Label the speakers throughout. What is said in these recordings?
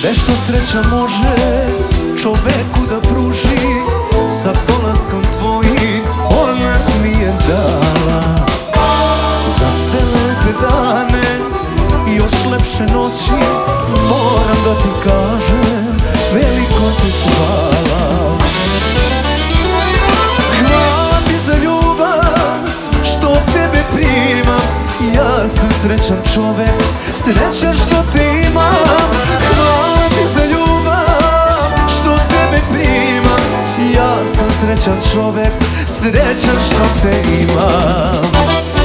Speaker 1: Sve što sreća može čoveku da pruži, sa dolaskom tvojim ona mi je dala. Za sve lepe dane i još lepše noći moram da ti kažem veliko ti hvala. Hvala ti za ljubav što od tebe primam, ja sam srećan čovek, srećan što te imam. Hvala ti za ljubav što od tebe primam, ja sam srećan čovek, srećan što te imam.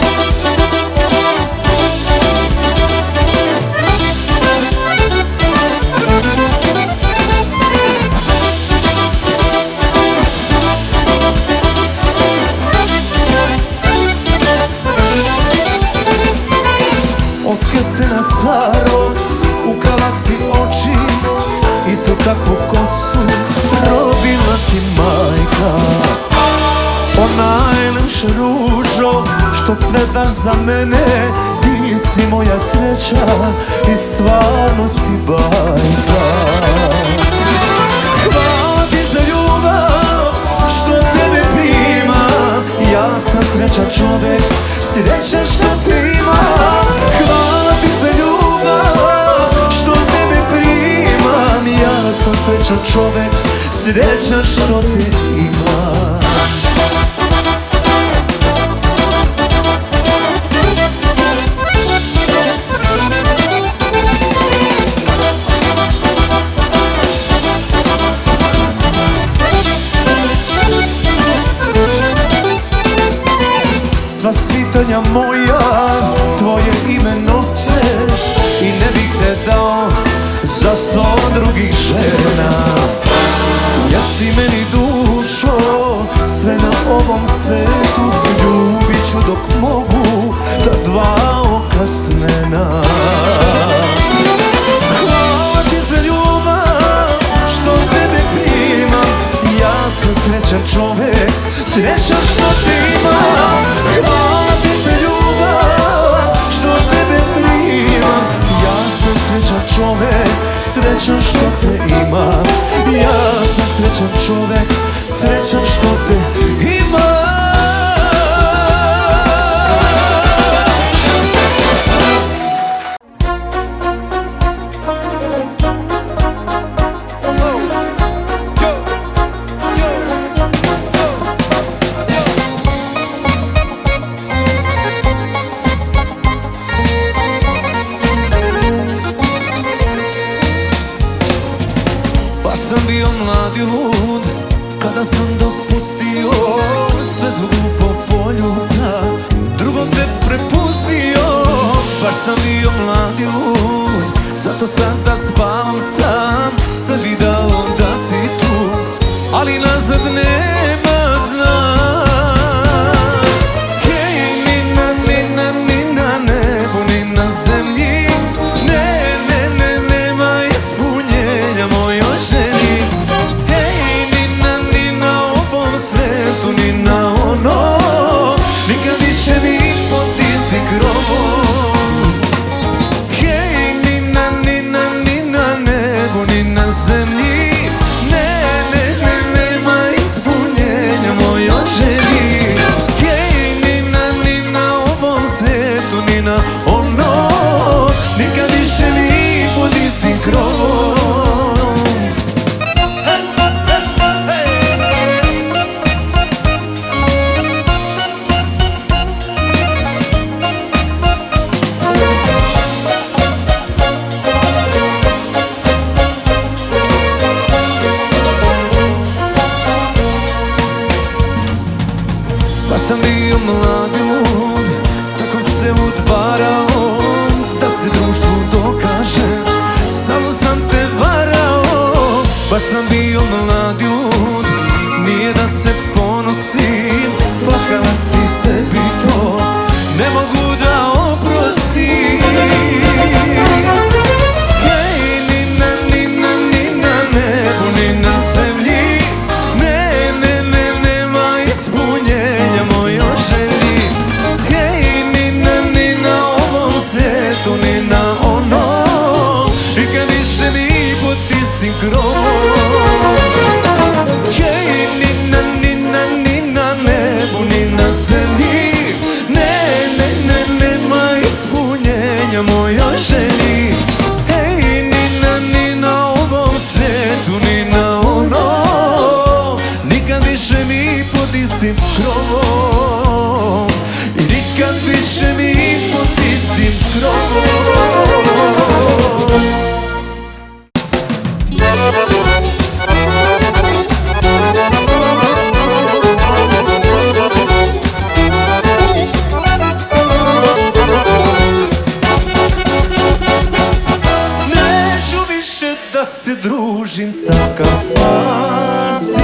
Speaker 1: Od kestena starog ukrala si oči, isto takvu kosu rodila ti majka. O najlepša ružo što cvetaš za mene, ti si moja sreća i stvarnosti bajka. Hvala ti za ljubav što tebe primam, ja sam srećan čovek, srećan što te imam. Hvala ti za ljubav što tebe primam, ja sam srećan čovek, srećan što te imam. Sva svitanja moja tvoje ime nose i ne bih te dao za 100 drugih žena. Ja si meni dušo, sve na ovom svetu, ljubit ću dok mogu ta dva oka snena. Hvala ti za ljubav što tebe primam, ja sam srećan čovek, srećan što te imam. Hvala ti za ljubav što tebe primam, ja sam srećan čovek, srećan što te imam. Ja sam srećan čovek, srećan što te imam. Baš sam bio mladi lud kada sam dopustio sve zbog glupog poljuca, drugom te prepustio. Baš sam bio mladi lud, zato sada spavam sam, sad video da si tu, ali nazad nema znak. Hej, ni na nebu, ni na zemlji, nema ispunjenja mojoj želji. Hej, ni na ovom svetu, ni na ono, nikad više ni pod istim krovom. Hej, ni na nebu, ni na zemlji, nema ispunjenja mojoj želji. Hej, ni na ovom svetu, ni na ono, nikad više ni pod istim krovom. Baš sam bio mladi lud, tako se udvarao da se društvu dokaže, stalno sam te varao. Baš sam bio mladi lud, nije da se ponosim, plakala si sebi to, ne mogu da oprostim. Hej, ni na nebu, ni na zemlji, nema ispunjenja mojoj želji. Hej, ni na ovom svetu, ni na ono, nikad više ni pod želji. Hej, ni na ovom svijetu, ni na onom, nikad više mi pod istim krovom. I nikad više mi pod istim krovom. Da se družim sa kafacima,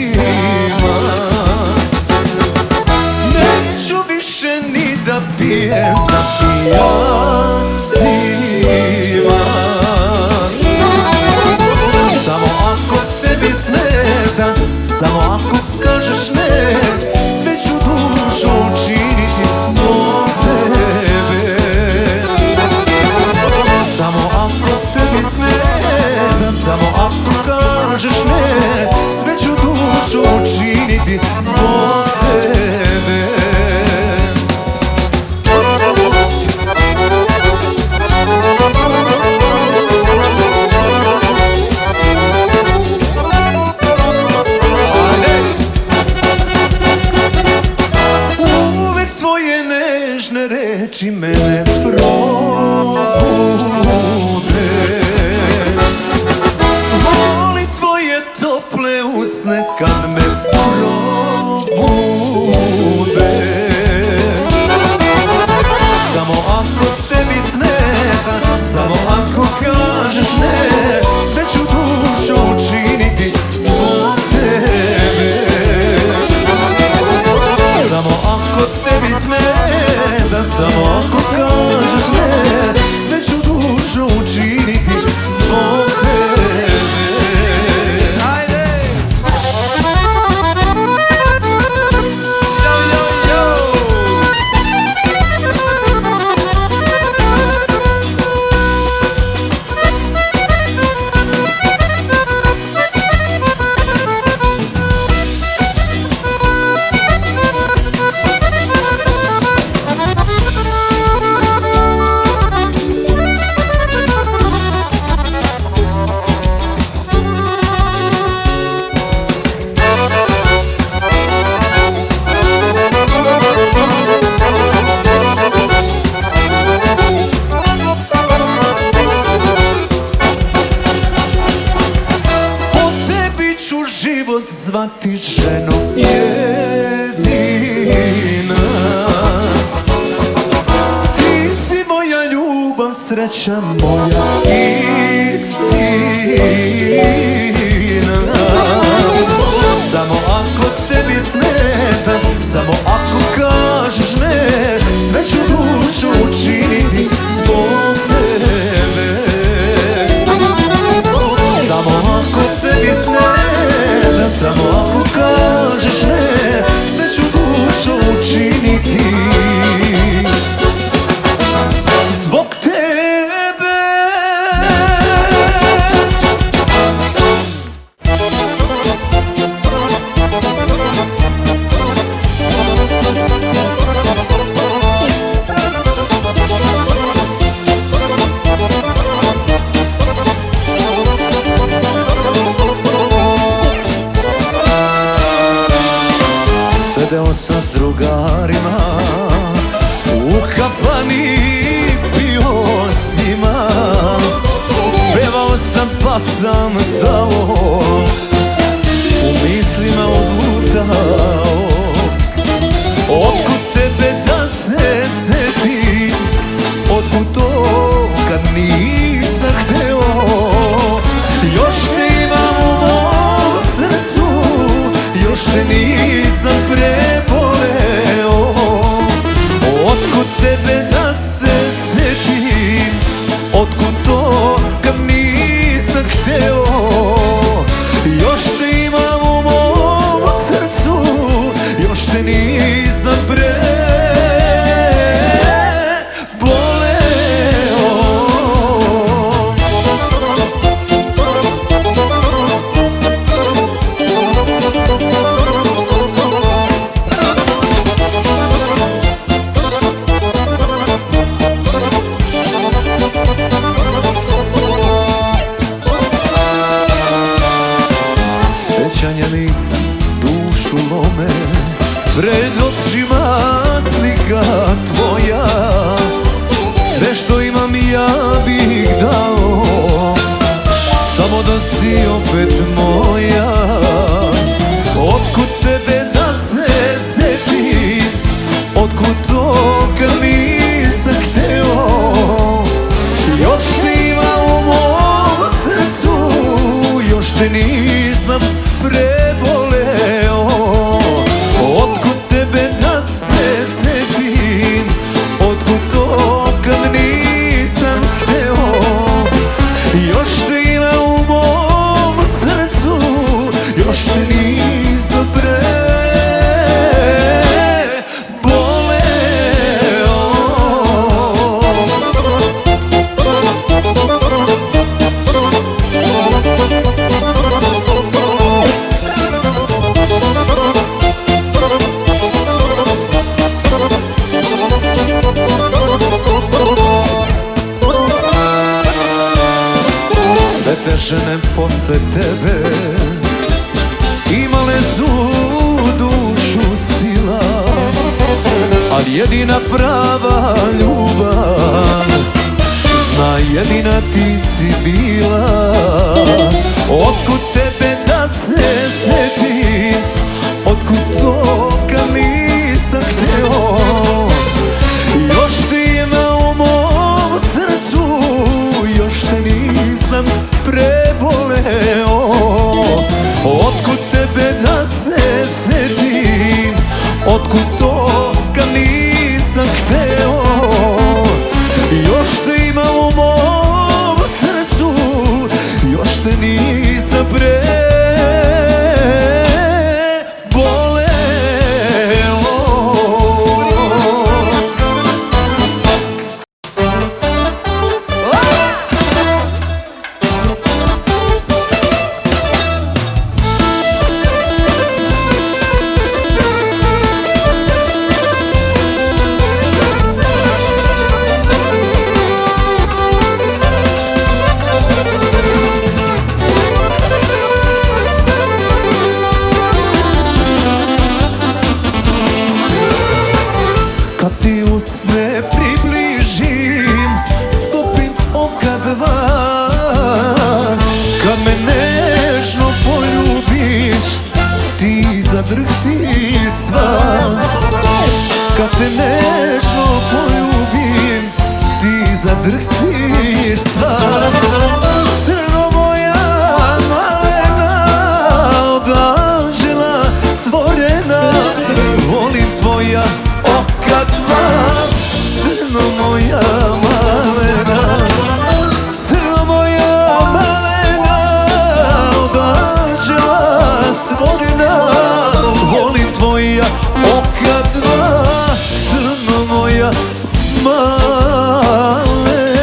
Speaker 1: neću više ni da pijem sa pijancima. Samo ako tebi smeta, samo ako kažeš ne, sve ću dužu učiniti zbog tebe. Samo ako tebi smeta, samo ako kažeš ne, sve ću dužu učiniti zbog tebe. Uvek tvoje nežne reči mene probude. Tople usne kad me probude. Samo ako tebi smeta, samo ako kažeš ne, sve ću dužu učiniti zbog tebe. Samo ako tebi smeta, samo ako kažeš ne, sve ću dužu učiniti zbog tebe. Život zvati ženu jedina, ti si moja ljubav, sreća moja istina. Samo ako tebi smeta, samo ako kažeš ne, sve ću dužu učiniti zbog tebe. Samo ako tebi smeta, samo ako kažeš ne, sve ću dužu učiniti zbog tebe. Sedeo sam s drugarima u kafani, pio s njima, pevao sam pa sam stao, u mislima odlutao. Otkud tebe da se setim, otkud to kad nisam hteo, još te imam u mom srcu, još te nisam preboleo. Otkud tebe da se setim, otkud to kad nisam hteo, sjećanja mi dušu lome, pred očima slika tvoja. Sve što imam ja bih dao, samo da si opet moja. Otkud tebe da se setim, otkud to kad nisam hteo. Još te ima u mom srcu, još te nisam preboleo. Otkud tebe da se setim, otkud to kad nisam hteo. Još te ima u mom srcu, još te nisam preboleo. Sve te žene posle tebe imale su dušu stila, ali jedina prava ljubav, zna jedina ti si bila. Otkud tebe da se setim, otkud to kad nisam hteo. Još ti ima u mom srcu, još te nisam preboleo. Otkud tebe da se setim, otkud to kad nisam hteo. Još te ima u mom srcu, još te nisam preboleo. Kad ti usne približim, skupim oka dva. Kad me nežno poljubiš, ti zadrhtiš sva. Kad te nežno poljubim, ti zadrhtiš sva. Crno moja malena, od anđela stvorena, volim tvoja oka dva. Crno moja malena, crno moja malena, od anđela stvorena, volim tvoja oka dva. Crno moja malena.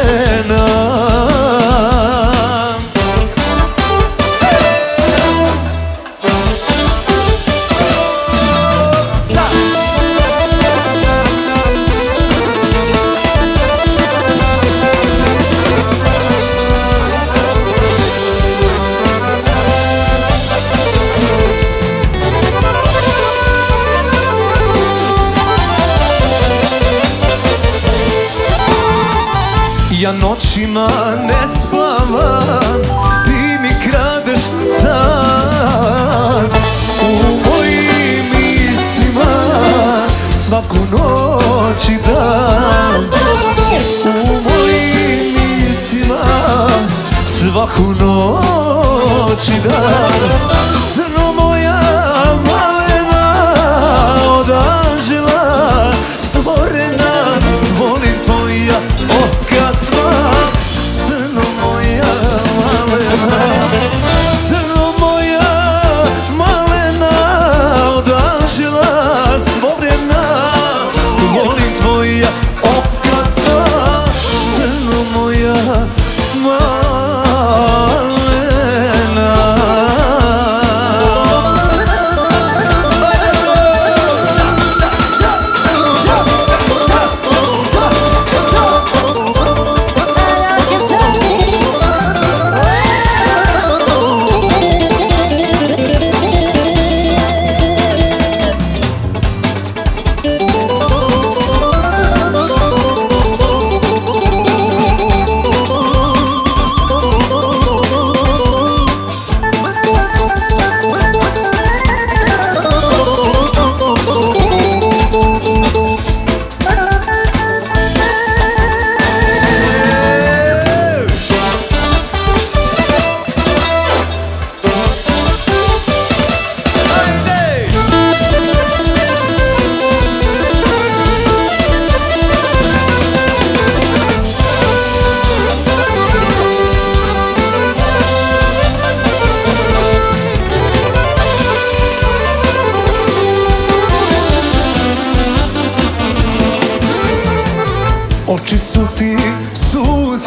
Speaker 1: Ja noćima ne spavam, ti mi kradeš san. U mojim mislima svaku noć i dan. U mojim mislima svaku noć i dan. Crno moja malena, od anđela stvorena, volim tvoja oka dva. Crno moja malena, crno moja malena, od anđela stvorena, volim tvoja oka dva. Crno moja malena.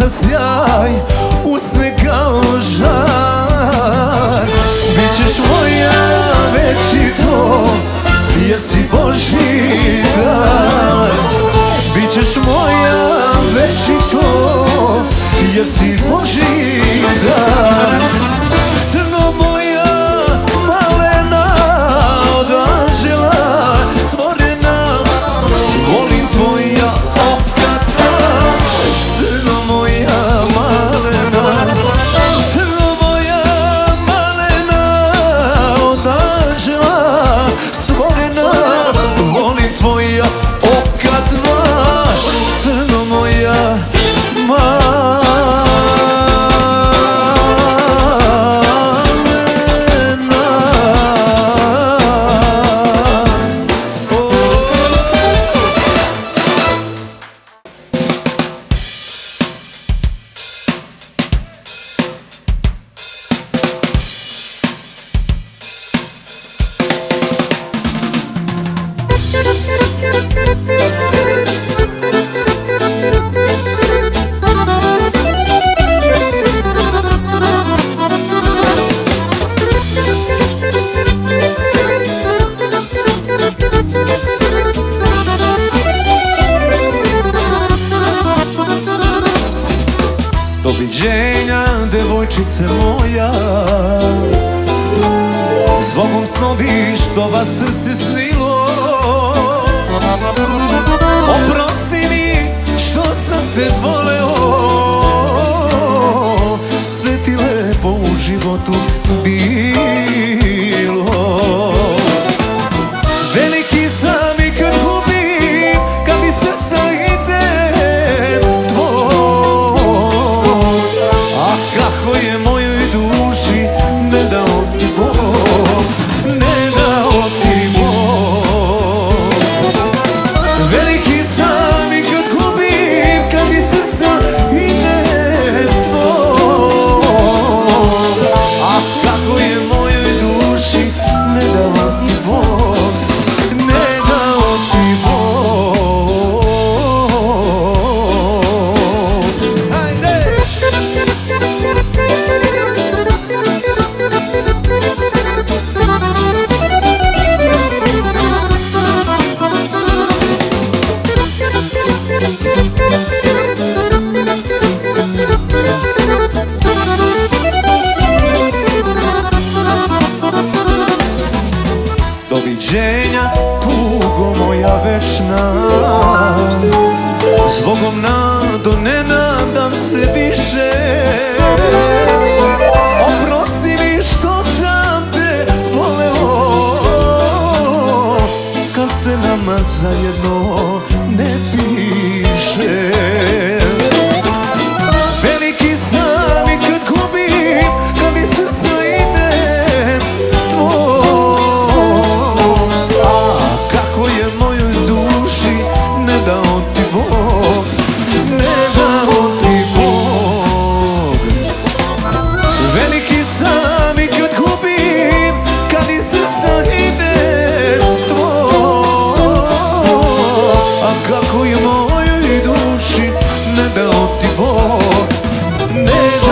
Speaker 1: sunca sjaj, usne kao žar. Bićeš moja već i to, jer si Božji dar. Bićeš moja već i to, jer si Božji dar. Crno moja malena, od anđela stvorena, volim tvoja oka dva. Crno moja malena, crno moja malena, od anđela stvorena, volim tvoja oka dva. Crno moja malena. Doviđenja, devojčice moja, zbogom snovi što vas srce snilo. Oprosti mi što sam te voleo, sve ti lepo u životu bilo. Veliki sam i kad gubim, kad mi srca ide tvoj. A kako je mojoj duši ne dao ti Bog, ne dao ti Bog. Veliki sam i kad gubim, kad mi srca ide tvoj. A kako je mojoj duši ne dao ti Bog, ne dao ti Bog. Hajde! Doviđenja, tugo moja večna, zbogom nado ne nadam se više. Oprosti mi što sam te voleo, kad se nama zajedno ne piše. Veliki sam i kad gubim, kad mi srca ide tvoj. A kako je mojoj duši ne dao ti Bog, ne dao ti Bog. Veliki sam i kad gubim, kad mi srca ide tvoj. A kako je mojoj duši ne dao ti Bog, ne dao